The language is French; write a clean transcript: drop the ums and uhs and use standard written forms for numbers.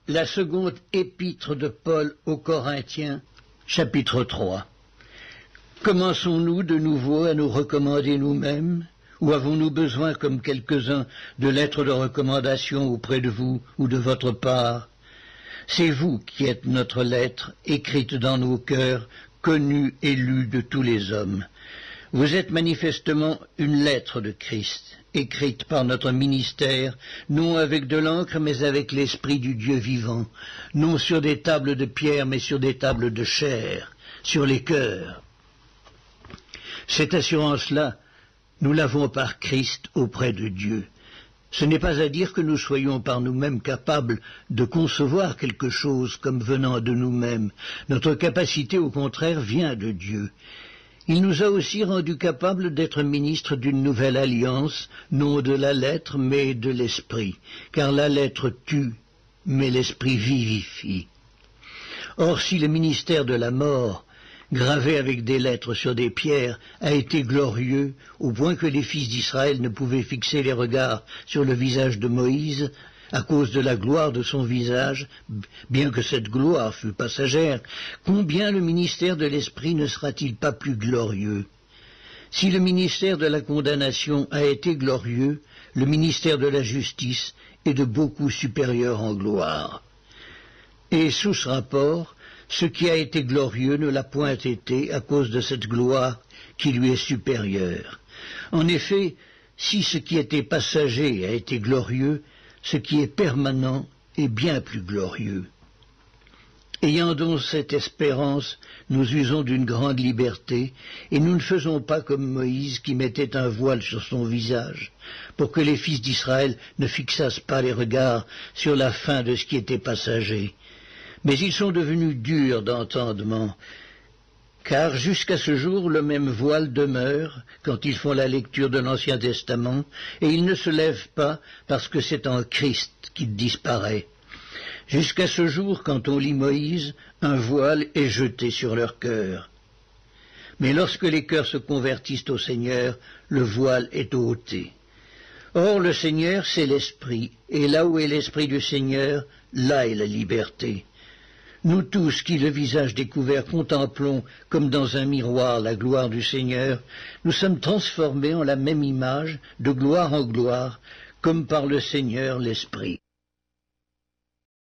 La seconde épître de Paul aux Corinthiens, chapitre 3. Commençons-nous de nouveau à nous recommander nous-mêmes, ou avons-nous besoin, comme quelques-uns, de lettres de recommandation auprès de vous ou de votre part? C'est vous qui êtes notre lettre, écrite dans nos cœurs, connue et lue de tous les hommes. Vous êtes manifestement une lettre de Christ, écrite par notre ministère, non avec de l'encre, mais avec l'Esprit du Dieu vivant, non sur des tables de pierre, mais sur des tables de chair, sur les cœurs. Cette assurance-là, nous l'avons par Christ auprès de Dieu. Ce n'est pas à dire que nous soyons par nous-mêmes capables de concevoir quelque chose comme venant de nous-mêmes. Notre capacité, au contraire, vient de Dieu. Il nous a aussi rendus capables d'être ministres d'une nouvelle alliance, non de la lettre, mais de l'esprit, car la lettre tue, mais l'esprit vivifie. Or, si le ministère de la mort, gravé avec des lettres sur des pierres, a été glorieux, au point que les fils d'Israël ne pouvaient fixer les regards sur le visage de Moïse, à cause de la gloire de son visage, bien que cette gloire fût passagère, combien le ministère de l'Esprit ne sera-t-il pas plus glorieux? Si le ministère de la condamnation a été glorieux, le ministère de la justice est de beaucoup supérieur en gloire. Et sous ce rapport, ce qui a été glorieux ne l'a point été à cause de cette gloire qui lui est supérieure. En effet, si ce qui était passager a été glorieux, ce qui est permanent est bien plus glorieux. Ayant donc cette espérance, nous usons d'une grande liberté, et nous ne faisons pas comme Moïse qui mettait un voile sur son visage, pour que les fils d'Israël ne fixassent pas les regards sur la fin de ce qui était passager. Mais ils sont devenus durs d'entendement, car jusqu'à ce jour le même voile demeure quand ils font la lecture de l'Ancien Testament, et il ne se lève pas parce que c'est en Christ qu'il disparaît. Jusqu'à ce jour, quand on lit Moïse, un voile est jeté sur leur cœur. Mais lorsque les cœurs se convertissent au Seigneur, le voile est ôté. Or le Seigneur, c'est l'Esprit, et là où est l'Esprit du Seigneur, là est la liberté. Nous tous qui, le visage découvert, contemplons comme dans un miroir la gloire du Seigneur, nous sommes transformés en la même image, de gloire en gloire, comme par le Seigneur l'Esprit.